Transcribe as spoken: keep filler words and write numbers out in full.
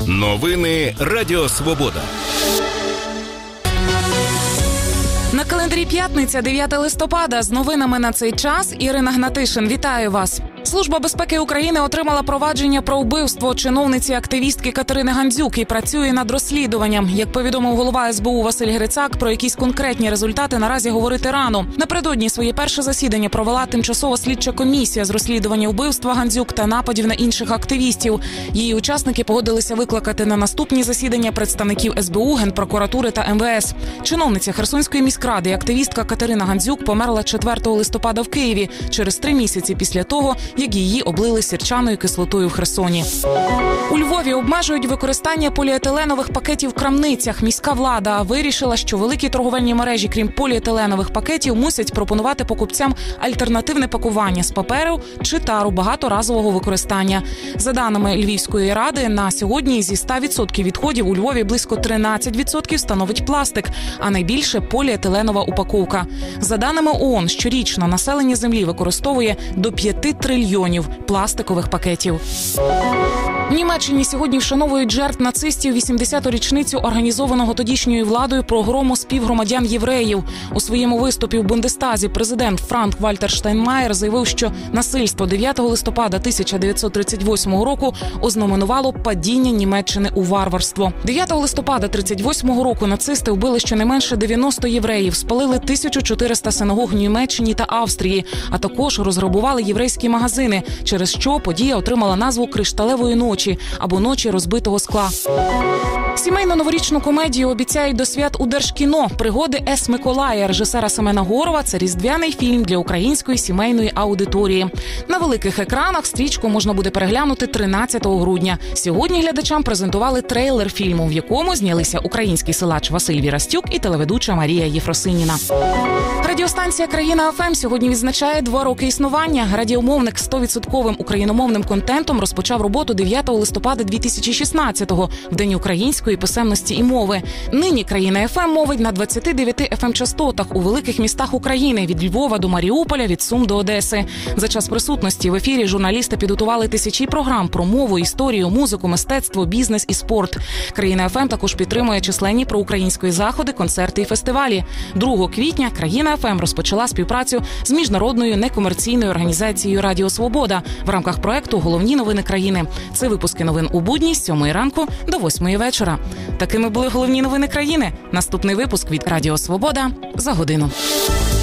Новини Радіо Свобода. На календарі п'ятниця, дев'яте листопада. З новинами на цей час Ірина Гнатишин. Вітаю вас. Служба безпеки України отримала провадження про вбивство чиновниці-активістки Катерини Гандзюк і працює над розслідуванням. Як повідомив голова ес бе у Василь Грицак, про якісь конкретні результати наразі говорити рано. Напередодні своє перше засідання провела тимчасова слідча комісія з розслідування вбивства Гандзюк та нападів на інших активістів. Її учасники погодилися викликати на наступні засідання представників ес бе у, Генпрокуратури та ем ве ес. Чиновниця Херсонської міськради і активістка Катерина Гандзюк померла четвертого листопада в Києві, через три місяці після того, як її облили сірчаною кислотою в Херсоні. У Львові обмежують використання поліетиленових пакетів в крамницях. Міська влада вирішила, що великі торговельні мережі, крім поліетиленових пакетів, мусять пропонувати покупцям альтернативне пакування з паперу чи тару багаторазового використання. За даними Львівської ради, на сьогодні зі ста відсотків відходів у Львові близько тринадцять відсотків становить пластик, а найбільше поліетиленова упаковка. За даними ООН, щорічно населення землі використовує до п'яти трильйонів пластикових пакетів. В Німеччині сьогодні вшановують жертв нацистів вісімдесяту річницю організованого тодішньою владою погрому співгромадян євреїв. У своєму виступі в Бундестазі президент Франк-Вальтер Штайнмаєр заявив, що насильство дев'ятого листопада тисяча дев'ятсот тридцять восьмого року ознаменувало падіння Німеччини у варварство. дев'ятого листопада тридцять восьмого року нацисти вбили щонайменше дев'яносто євреїв, спалили тисячу чотириста синагог в Німеччині та Австрії, а також розграбували єврейські магазини, через що подія отримала назву «Кришталевої ночі» або «Ночі розбитого скла». Сімейну новорічну комедію обіцяють до свят у Держкіно. «Пригоди Ес Миколая» режисера Семена Горова – це різдвяний фільм для української сімейної аудиторії. На великих екранах стрічку можна буде переглянути тринадцятого грудня. Сьогодні глядачам презентували трейлер фільму, в якому знялися український силач Василь Вірастюк і телеведуча Марія Єфросиніна. Радіостанція «Країна еф ем» сьогодні відзначає два роки існування. Радіомовник з сто відсотків україномовним контентом розпочав роботу дев'ятого листопада дві тисячі шістнадцятого, в День української писемності і мови. Нині «Країна еф ем» мовить на двадцяти дев'яти еф ем-частотах у великих містах України – від Львова до Маріуполя, від Сум до Одеси. За час присутності в ефірі журналісти підготували тисячі програм про мову, історію, музику, мистецтво, бізнес і спорт. «Країна еф ем» також підтримує численні проукраїнські заходи, концерти і фестивалі. другого квітня «Країна еф ем» розпочала співпрацю з міжнародною некомерційною організацією «Радіо Свобода» в рамках проекту «Головні новини країни». Це випуски новин у будні з сьомої ранку до восьмої вечора. Такими були головні новини країни. Наступний випуск від Радіо Свобода за годину.